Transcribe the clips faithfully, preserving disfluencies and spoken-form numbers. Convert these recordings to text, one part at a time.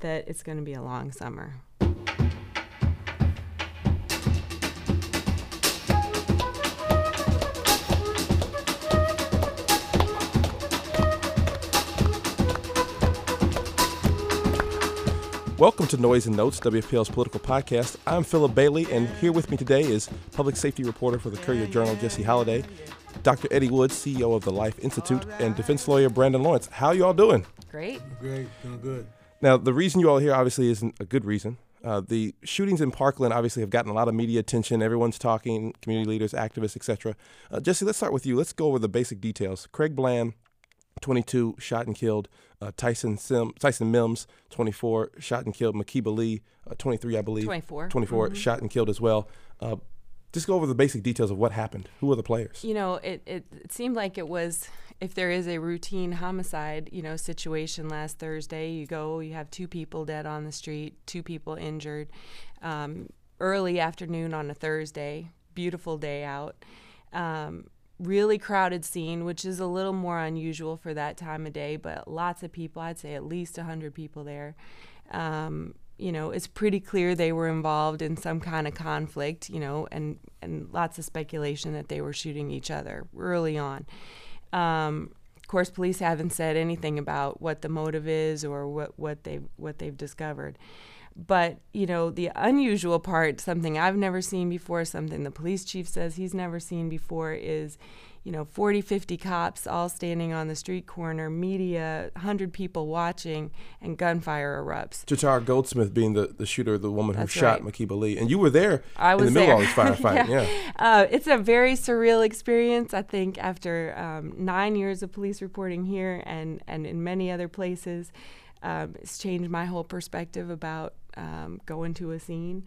that it's going to be a long summer. Welcome to Noise and Notes, W F P L's political podcast. I'm Philip Bailey, and here with me today is public safety reporter for the Courier-Journal, Jesse Holliday, Doctor Eddie Woods, C E O of the Life Institute, and defense lawyer Brandon Lawrence. How are you all doing? Great. Great, doing good. Now, the reason you all are here obviously isn't a good reason. Uh, the shootings in Parkland obviously have gotten a lot of media attention. Everyone's talking, community leaders, activists, et cetera. Uh, Jesse, let's start with you. Let's go over the basic details. Craig Bland, twenty-two, shot and killed. Uh, Tyson Sim, Tyson Mims, twenty-four, shot and killed. Makiba Lee, uh, twenty-three, I believe. twenty-four. twenty-four, mm-hmm. shot and killed as well. Uh, just go over the basic details of what happened. Who are the players? You know, it, it, it seemed like it was, if there is a routine homicide, you know, situation last Thursday, you go, you have two people dead on the street, two people injured. Um, early afternoon on a Thursday, beautiful day out. Um, really crowded scene, which is a little more unusual for that time of day, but lots of people, I'd say at least one hundred people there. Um, you know, it's pretty clear they were involved in some kind of conflict, you know, and, and lots of speculation that they were shooting each other early on. Um, of course, police haven't said anything about what the motive is or what, what they've, what they've discovered. But, you know, the unusual part, something I've never seen before, something the police chief says he's never seen before is, you know, forty, fifty cops all standing on the street corner, media, one hundred people watching, and gunfire erupts. Jatara Goldsmith being the, the shooter, the woman who That's shot right. Makiba Lee. And you were there I was in the middle there. of all this firefighting. yeah. yeah. Uh, it's a very surreal experience, I think, after um, nine years of police reporting here and, and in many other places. Um, it's changed my whole perspective about um, going to a scene.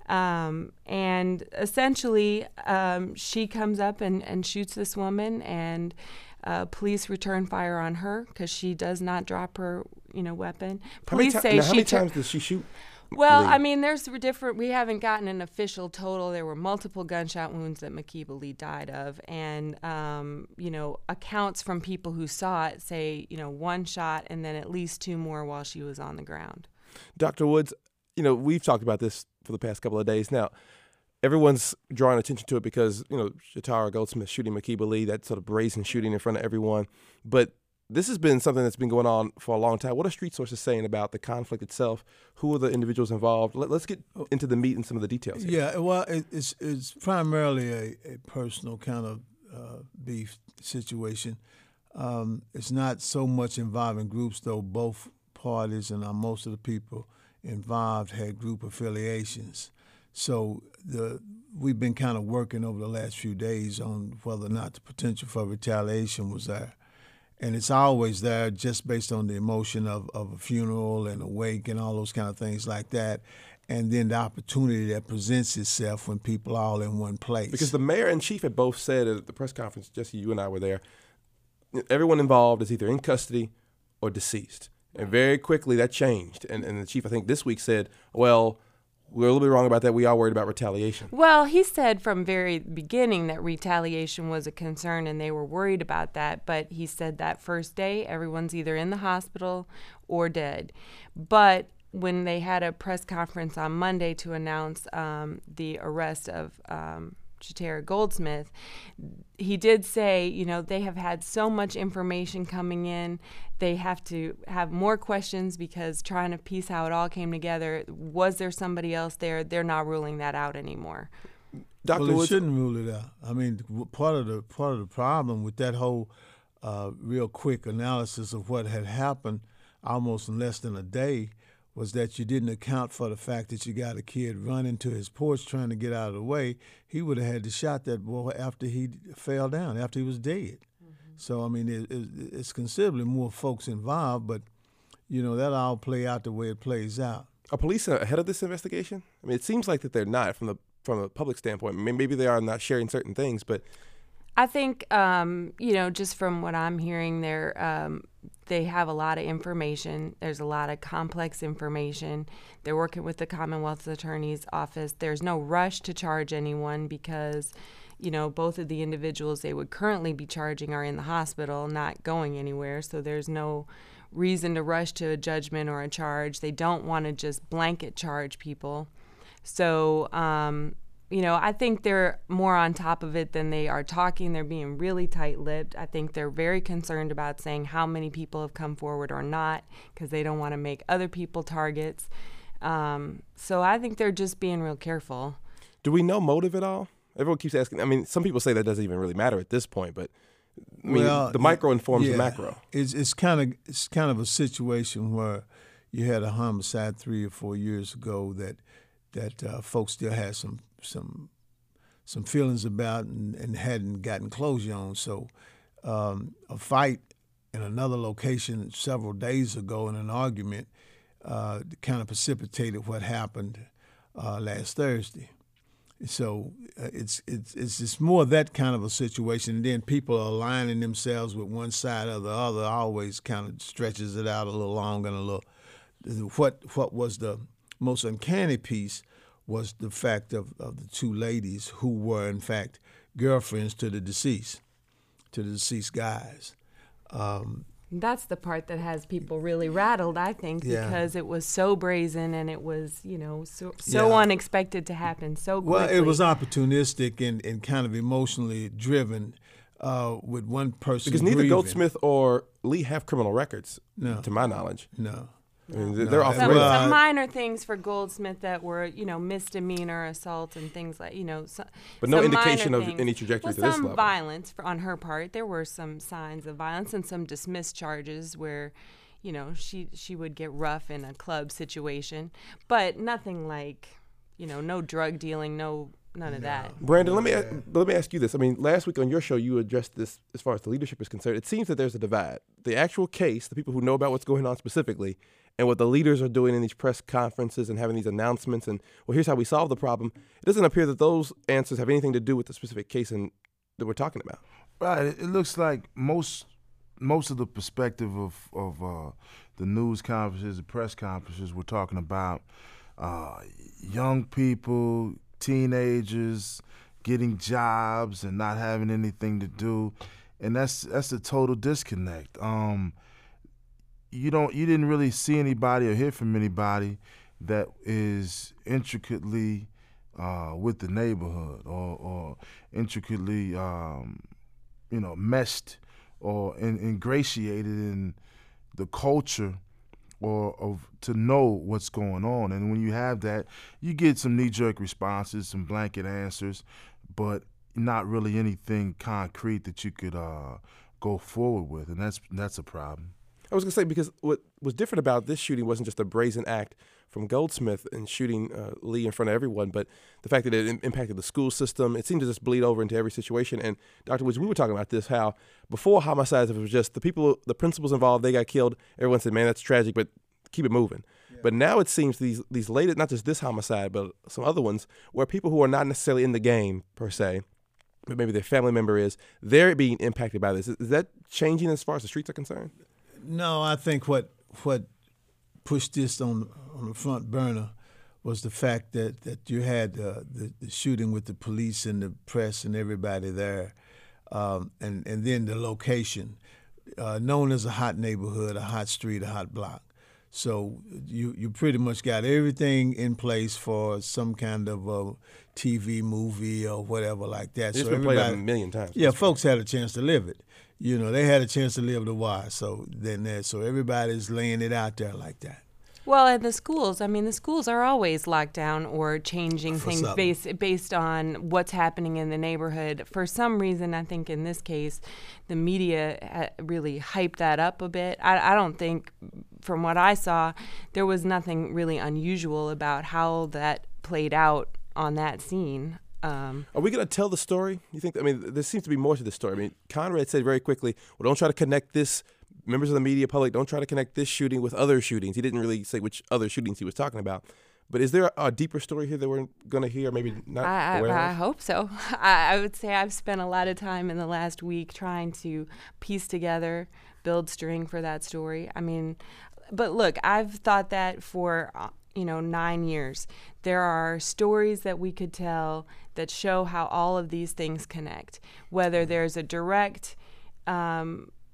Um, and essentially, um, she comes up and, and shoots this woman, and uh, police return fire on her because she does not drop her, you know, weapon. Police how say many, now, she how many tur- times did she shoot? Well, Lee? I mean, there's different. We haven't gotten an official total. There were multiple gunshot wounds that Makiba Lee died of, and um, you know, accounts from people who saw it say, you know, one shot and then at least two more while she was on the ground. Doctor Woods, you know, we've talked about this for the past couple of days now. Everyone's drawing attention to it because, you know, Jatara Goldsmith shooting Makiba Lee, that sort of brazen shooting in front of everyone. But this has been something that's been going on for a long time. What are street sources saying about the conflict itself? Who are the individuals involved? Let, let's get into the meat and some of the details here. Yeah, well, it, it's it's primarily a, a personal kind of uh, beef situation. Um, it's not so much involving groups, though both parties and uh, most of the people involved had group affiliations. So the we've been kind of working over the last few days on whether or not the potential for retaliation was there. And it's always there just based on the emotion of, of a funeral and a wake and all those kind of things like that. And then the opportunity that presents itself when people are all in one place. Because the mayor and chief had both said at the press conference, Jesse, you and I were there, everyone involved is either in custody or deceased. And very quickly that changed. And, and the chief, I think, this week said, well, we're a little bit wrong about that. We are worried about retaliation. Well, he said from very beginning that retaliation was a concern and they were worried about that. But he said that first day, everyone's either in the hospital or dead. But when they had a press conference on Monday to announce um, the arrest of um, Jatara Goldsmith, he did say, you know, they have had so much information coming in. They have to have more questions because trying to piece how it all came together. Was there somebody else there? They're not ruling that out anymore. Doctor Well, they Woods, shouldn't rule it out. I mean, part of the part of the problem with that whole uh, real quick analysis of what had happened almost in less than a day was that you didn't account for the fact that you got a kid running to his porch trying to get out of the way. He would have had to shot that boy after he fell down, after he was dead. Mm-hmm. So, I mean, it, it, it's considerably more folks involved, but, you know, that'll all play out the way it plays out. are police ahead of this investigation? I mean, it seems like that they're not from the from a public standpoint. Maybe they are not sharing certain things, but I think, um, you know, just from what I'm hearing, they're, um, they have a lot of information. There's a lot of complex information. They're working with the Commonwealth's Attorney's Office. There's no rush to charge anyone because, you know, both of the individuals they would currently be charging are in the hospital, not going anywhere. So there's no reason to rush to a judgment or a charge. They don't want to just blanket charge people. So, um, you know, I think they're more on top of it than they are talking. They're being really tight-lipped. I think they're very concerned about saying how many people have come forward or not, because they don't want to make other people targets. Um, so I think they're just being real careful. Do we know motive at all? Everyone keeps asking. I mean, some people say that doesn't even really matter at this point, but I mean, well, the micro informs yeah, the macro. It's it's kind of it's kind of a situation where you had a homicide three or four years ago that that uh, folks still had some some some feelings about and, and hadn't gotten closure on. So um, a fight in another location several days ago in an argument uh, kind of precipitated what happened uh, last Thursday. So uh, it's it's it's just more that kind of a situation, and then people are aligning themselves with one side or the other. Always kind of stretches it out a little longer and a little. What what was the most uncanny piece was the fact of, of the two ladies who were in fact girlfriends to the deceased, to the deceased guys. Um, That's the part that has people really rattled, I think, Yeah. because it was so brazen and it was, you know, so, so Yeah. unexpected to happen so quickly. Well, it was opportunistic and, and kind of emotionally driven uh, with one person Because neither grieving. Goldsmith or Lee have criminal records, No. to my knowledge. No. I mean, No. they're off the some, Well, radar. some minor things for Goldsmith that were, you know, misdemeanor assault and things like, you know, so, But no some indication minor of things. any trajectory well, to this some level. violence for, on her part. There were some signs of violence and some dismissed charges where, you know, she she would get rough in a club situation, but nothing like, you know, no drug dealing, no none of that. Brandon, let me a- let me ask you this. I mean, last week on your show, you addressed this as far as the leadership is concerned. It seems that there's a divide. The actual case, the people who know about what's going on specifically, and what the leaders are doing in these press conferences and having these announcements and, well, here's how we solve the problem. It doesn't appear that those answers have anything to do with the specific case in, that we're talking about. Right. It, it looks like most most of the perspective of of uh, the news conferences, the press conferences, we're talking about uh, young people, teenagers getting jobs and not having anything to do, and that's that's a total disconnect. Um, you don't you didn't really see anybody or hear from anybody that is intricately uh, with the neighborhood or, or intricately um, you know meshed or in, ingratiated in the culture or of to know what's going on. And when you have that, you get some knee-jerk responses, some blanket answers, but not really anything concrete that you could uh, go forward with, and that's that's a problem. I was going to say, because what was different about this shooting wasn't just a brazen act from Goldsmith and shooting uh, Lee in front of everyone, but the fact that it im- impacted the school system. It seemed to just bleed over into every situation. And Doctor Woods, we were talking about this, how before homicides, if it was just the people, the principals involved, they got killed, everyone said, man, that's tragic, but keep it moving. Yeah. But now it seems these these latest, not just this homicide, but some other ones, where people who are not necessarily in the game, per se, but maybe their family member is, they're being impacted by this. Is, is that changing as far as the streets are concerned? No, I think what what pushed this on on the front burner was the fact that, that you had uh, the, the shooting with the police and the press and everybody there, um, and and then the location, uh, known as a hot neighborhood, a hot street, a hot block. So you you pretty much got everything in place for some kind of a T V movie or whatever like that. It's so been played out a million times. Yeah, folks had a chance to live it. You know, they had a chance to live the why. So then, there, so everybody's laying it out there like that. Well, and the schools, I mean, the schools are always locked down or changing For things something. based based on what's happening in the neighborhood. For some reason, I think in this case, the media ha- really hyped that up a bit. I, I don't think, from what I saw, there was nothing really unusual about how that played out on that scene. Um, Are we going to tell the story? You think? I mean, there seems to be more to the story. I mean, Conrad said very quickly, "Well, don't try to connect this." Members of the media public, don't try to connect this shooting with other shootings. He didn't really say which other shootings he was talking about. But is there a, a deeper story here that we're going to hear? Maybe not. I, aware I, I of? hope so. I, I would say I've spent a lot of time in the last week trying to piece together, build string for that story. I mean, but look, I've thought that for uh, you know nine years. There are stories that we could tell that show how all of these things connect. Whether there's a direct um,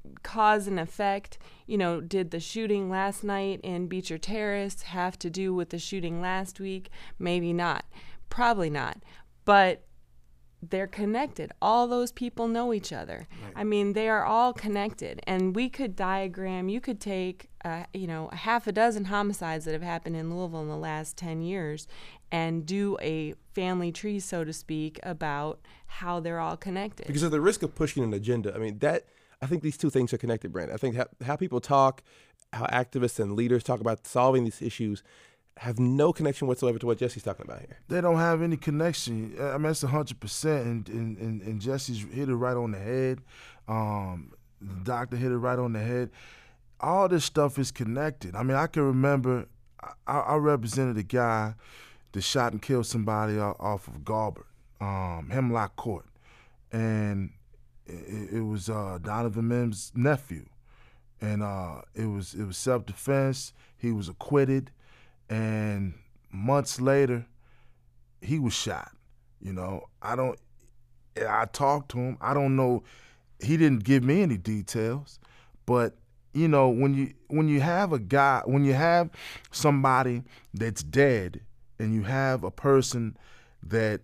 cause and effect. You know, did the shooting last night in Beecher Terrace have to do with the shooting last week? Maybe not. Probably not. But they're connected. All those people know each other. Right. I mean, they are all connected. And we could diagram, you could take, uh, you know, half a dozen homicides that have happened in Louisville in the last ten years and do a family tree, so to speak, about how they're all connected. Because of the risk of pushing an agenda. I mean, that, I think these two things are connected, Brandon. I think how, how people talk, how activists and leaders talk about solving these issues have no connection whatsoever to what Jesse's talking about here. They don't have any connection. I mean, that's one hundred percent, and, and, and, and Jesse's hit it right on the head. Um, the doctor hit it right on the head. All this stuff is connected. I mean, I can remember I, I represented a guy that shot and killed somebody off of Galbert, um, Hemlock Court, and it, it was uh, Donovan Mims' nephew, and uh, it was it was self-defense. He was acquitted. And months later, he was shot. You know, I don't, I talked to him. I don't know, he didn't give me any details. But, you know, when you when you have a guy, when you have somebody that's dead and you have a person that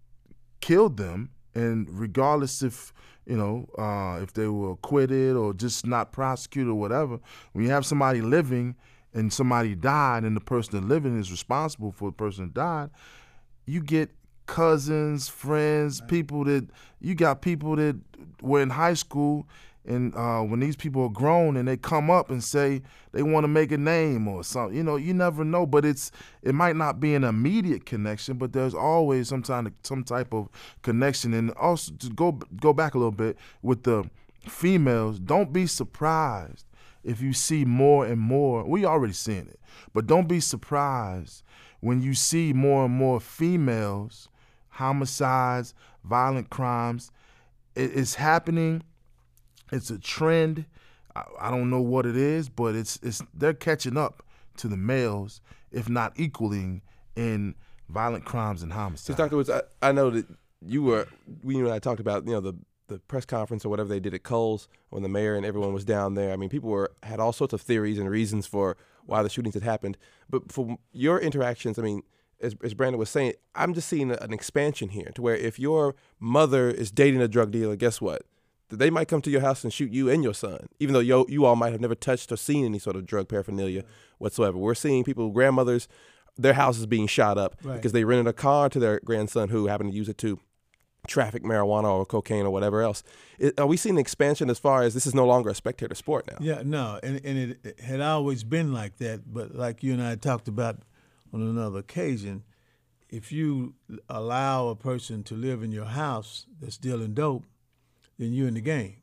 killed them, and regardless if, you know, uh, if they were acquitted or just not prosecuted or whatever, when you have somebody living and somebody died and the person that living is responsible for the person that died, you get cousins, friends, right. people that, you got people that were in high school, and uh, when these people are grown and they come up and say they want to make a name or something, you know, you never know, but it's, it might not be an immediate connection, but there's always some, kind of, some type of connection. And also, to go, go back a little bit with the females, don't be surprised if you see more and more, we already seeing it, but don't be surprised when you see more and more females, homicides, violent crimes. It, it's happening. It's a trend. I, I don't know what it is, but it's it's they're catching up to the males, if not equaling, in violent crimes and homicides. So, Doctor Woods, I, I know that you were, we and I talked about, you know, the the press conference or whatever they did at Kohl's when the mayor and everyone was down there. I mean, people were had all sorts of theories and reasons for why the shootings had happened. But from your interactions, I mean, as, as Brandon was saying, I'm just seeing an expansion here to where if your mother is dating a drug dealer, guess what? They might come to your house and shoot you and your son, even though you, you all might have never touched or seen any sort of drug paraphernalia whatsoever. We're seeing people, grandmothers, their houses being shot up right. because they rented a car to their grandson who happened to use it to traffic marijuana or cocaine or whatever else. It, are we seeing an expansion as far as this is no longer a spectator sport now? Yeah, no, and, and it, it had always been like that, but like you and I talked about on another occasion, if you allow a person to live in your house that's dealing dope, then you're in the game.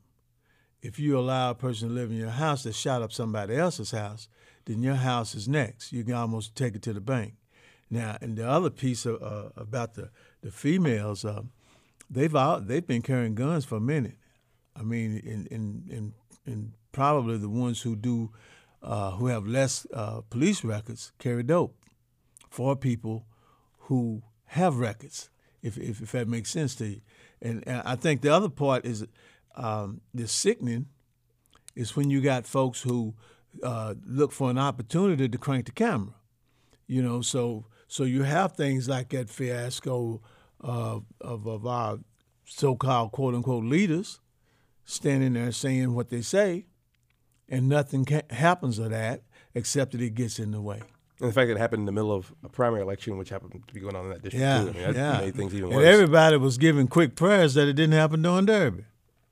If you allow a person to live in your house that shot up somebody else's house, then your house is next. You can almost take it to the bank. Now, and the other piece of, uh, about the, the females, uh, They've out, they've been carrying guns for a minute. I mean, in in in, in probably the ones who do, uh, who have less uh, police records carry dope for people who have records. If if, if that makes sense to you, and, and I think the other part is, um, the sickening, is when you got folks who uh, look for an opportunity to crank the camera. You know, so so you have things like that fiasco. Uh, of, of our so-called quote-unquote leaders standing there saying what they say, and nothing ca- happens of that except that it gets in the way. And the fact that it happened in the middle of a primary election, which happened to be going on in that district, yeah, too. I mean, that yeah. made things even and worse. And everybody was giving quick prayers that it didn't happen during Derby.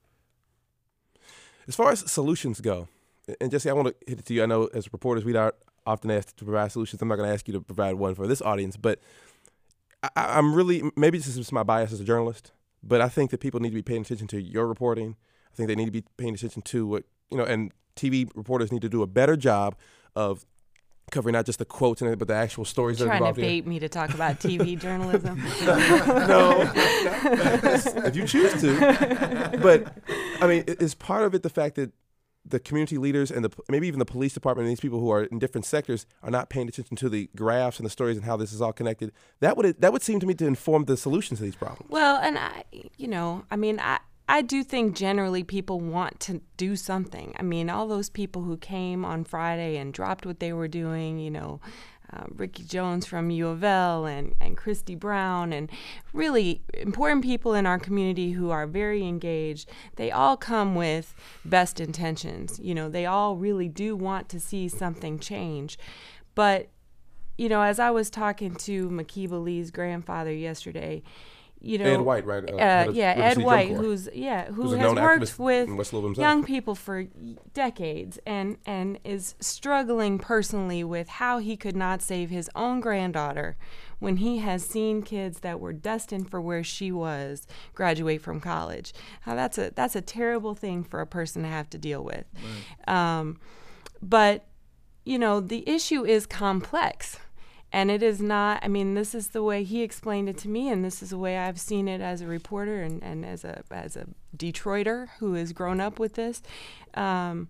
As far as solutions go, and Jesse, I want to hit it to you. I know as reporters, we aren't often asked to provide solutions. I'm not going to ask you to provide one for this audience, but I, I'm really, maybe this is just my bias as a journalist, but I think that people need to be paying attention to your reporting. I think they need to be paying attention to what, you know, and T V reporters need to do a better job of covering not just the quotes and it, but the actual stories that are involved. Trying to bait me to talk about T V journalism. No, if you choose to. But, I mean, is part of it the fact that the community leaders and the maybe even the police department and these people who are in different sectors are not paying attention to the graphs and the stories and how this is all connected? That would that would seem to me to inform the solutions to these problems. Well, and I, you know, I mean, I, I do think generally people want to do something. I mean, all those people who came on Friday and dropped what they were doing, you know, uh, Ricky Jones from U of L and, and Christy Brown and really important people in our community who are very engaged, they all come with best intentions. You know, they all really do want to see something change. But, you know, as I was talking to Makiba Lee's grandfather yesterday, you know, Ed White, right? Uh, uh, yeah, Ed White, Corps. who's yeah, who Who's a has known worked activist with in West Louisville himself. young people for decades, and and is struggling personally with how he could not save his own granddaughter when he has seen kids that were destined for where she was graduate from college. Now that's a that's a terrible thing for a person to have to deal with. Right. Um, but you know, the issue is complex. And it is not, I mean, this is the way he explained it to me, and this is the way I've seen it as a reporter and, and as a as a Detroiter who has grown up with this. Um,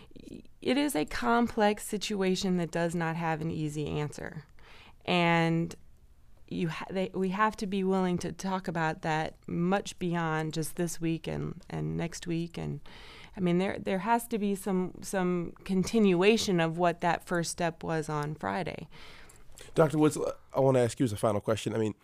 it is a complex situation that does not have an easy answer. And you ha- they, we have to be willing to talk about that much beyond just this week and, and next week. And I mean, there there has to be some some continuation of what that first step was on Friday. Doctor Woods, I want to ask you as a final question. I mean,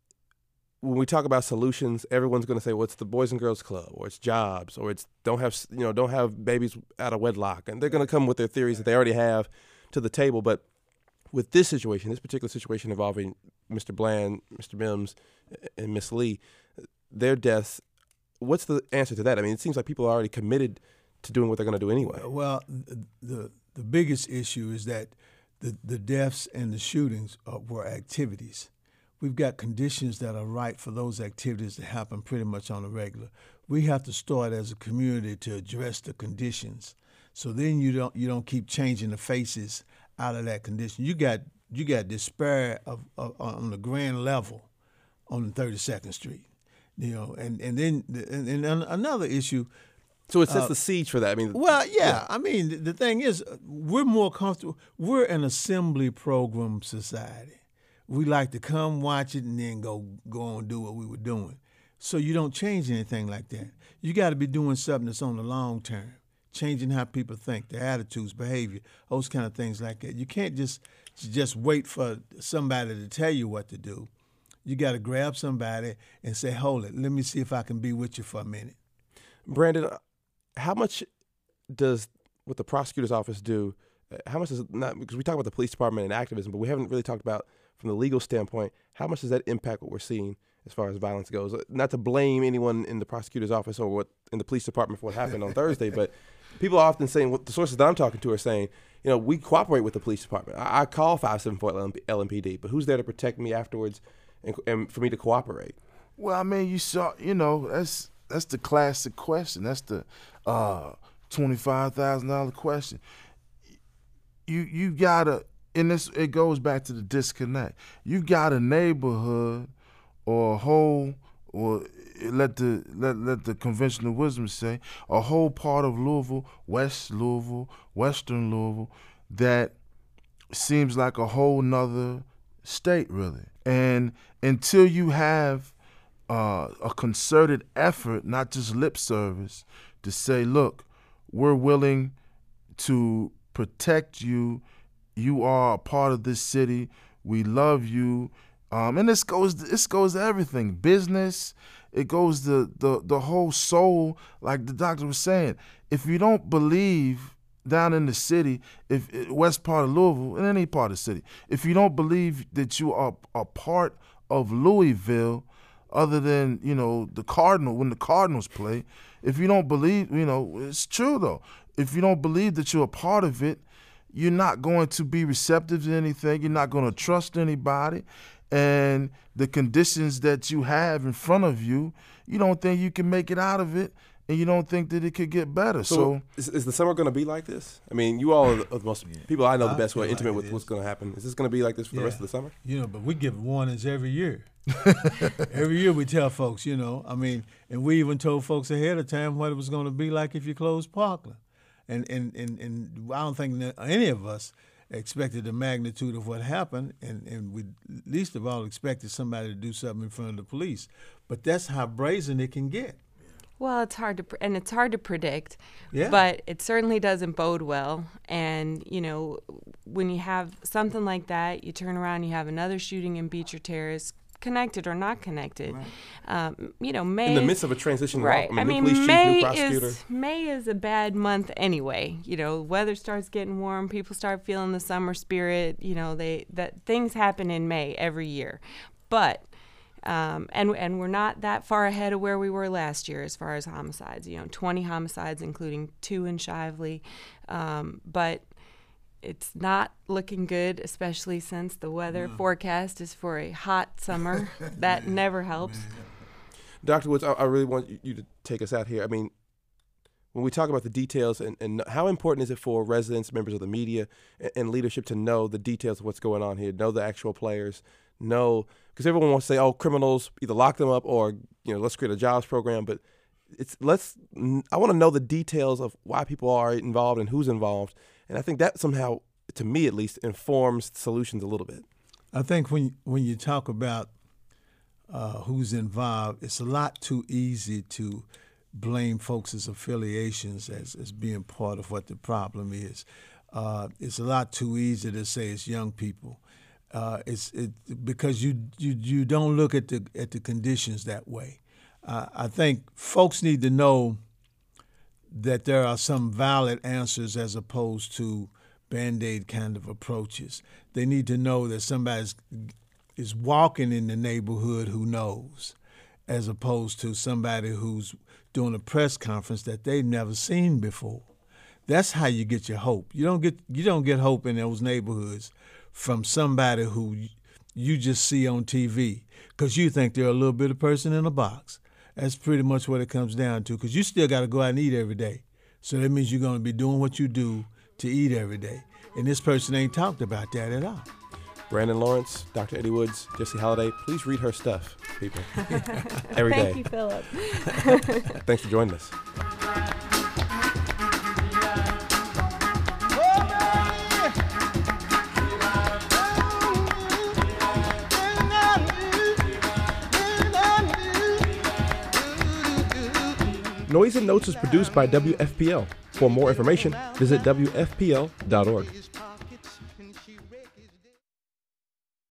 when we talk about solutions, everyone's going to say, well, it's the Boys and Girls Club, or it's jobs, or it's don't have, you know, don't have babies out of wedlock. And they're going to come with their theories that they already have to the table. But with this situation, this particular situation involving Mister Bland, Mister Mims, and Miss Lee, their deaths, what's the answer to that? I mean, it seems like people are already committed to doing what they're going to do anyway. Well, the the biggest issue is that The, the deaths and the shootings are, were activities. We've got conditions that are right for those activities to happen pretty much on a regular. We have to start as a community to address the conditions. So then you don't you don't keep changing the faces out of that condition. You got you got despair of, of on the grand level on thirty-second Street, you know, and and then and, and another issue. So it sets uh, the siege for that. I mean, well, yeah. yeah. I mean, the, the thing is, we're more comfortable. We're an assembly program society. We like to come watch it and then go go on and do what we were doing. So you don't change anything like that. You got to be doing something that's on the long term, changing how people think, their attitudes, behavior, those kind of things like that. You can't just just wait for somebody to tell you what to do. You got to grab somebody and say, hold it, let me see if I can be with you for a minute. Brandon, how much does what the prosecutor's office do, how much does it not, because we talk about the police department and activism, but we haven't really talked about from the legal standpoint, how much does that impact what we're seeing as far as violence goes? Not to blame anyone in the prosecutor's office or what in the police department for what happened on Thursday, but people are often saying, what the sources that I'm talking to are saying, you know, we cooperate with the police department. I, I call five seven four L M P D, but who's there to protect me afterwards and, and for me to cooperate? Well, I mean, you saw, you know, that's that's the classic question. That's the uh, twenty-five thousand dollars question. You you gotta, and this it goes back to the disconnect. You got a neighborhood or a whole, or let the let let the conventional wisdom say, a whole part of Louisville, West Louisville, Western Louisville, that seems like a whole nother state, really. And until you have uh, a concerted effort, not just lip service, to say, look, we're willing to protect you. You are a part of this city. We love you. Um, and this goes this goes to everything. Business, it goes to the, the whole soul, like the doctor was saying. If you don't believe down in the city, if west part of Louisville, in any part of the city, if you don't believe that you are a part of Louisville, other than, you know, the Cardinal, when the Cardinals play, if you don't believe, you know, it's true though. If you don't believe that you're a part of it, you're not going to be receptive to anything. You're not going to trust anybody. And the conditions that you have in front of you, you don't think you can make it out of it, and you don't think that it could get better. So, so is, is the summer going to be like this? I mean, you all are the, are the most yeah. people I know the best who are intimate like with what's going to happen. Is this going to be like this for yeah. the rest of the summer? You know, but we give warnings every year. Every year we tell folks, you know, I mean, and we even told folks ahead of time what it was going to be like if you closed Parkland. And, and, and, and I don't think that any of us expected the magnitude of what happened, and, and we least of all expected somebody to do something in front of the police. But that's how brazen it can get. Well, it's hard to pr- and it's hard to predict, Yeah. but it certainly doesn't bode well. And you know, when you have something like that, you turn around, you have another shooting in Beecher Terrace, connected or not connected. Right. Um, you know, May In the is- midst of a transition, right? I mean, I new mean, police chief, May new prosecutor. is May is a bad month anyway. You know, weather starts getting warm, people start feeling the summer spirit. You know, they that things happen in May every year, but. Um, and and we're not that far ahead of where we were last year as far as homicides. You know, twenty homicides, including two in Shively. Um, but it's not looking good, especially since the weather forecast is for a hot summer. That never helps. Doctor Woods, I, I really want you, you to take us out here. I mean, when we talk about the details, and, and how important is it for residents, members of the media, and, and leadership to know the details of what's going on here, know the actual players, know, because everyone wants to say, oh, criminals, either lock them up or, you know, let's create a jobs program. But it's let's. I want to know the details of why people are involved and who's involved. And I think that somehow, to me at least, informs solutions a little bit. I think when when you talk about uh, who's involved, it's a lot too easy to blame folks' affiliations as, as being part of what the problem is. Uh, it's a lot too easy to say it's young people. Uh, it's it because you, you you don't look at the at the conditions that way. Uh, I think folks need to know that there are some valid answers as opposed to Band-Aid kind of approaches. They need to know that somebody is walking in the neighborhood who knows, as opposed to somebody who's doing a press conference that they've never seen before. That's how you get your hope. You don't get you don't get hope in those neighborhoods from somebody who you just see on T V because you think they're a little bit of person in a box. That's pretty much what it comes down to, because you still got to go out and eat every day. So that means you're going to be doing what you do to eat every day. And this person ain't talked about that at all. Brandon Lawrence, Doctor Eddie Woods, Jesse Holliday, please read her stuff, people, every day. Thank you, Philip. Thanks for joining us. Noise and Notes is produced by W F P L. For more information, visit W F P L dot org.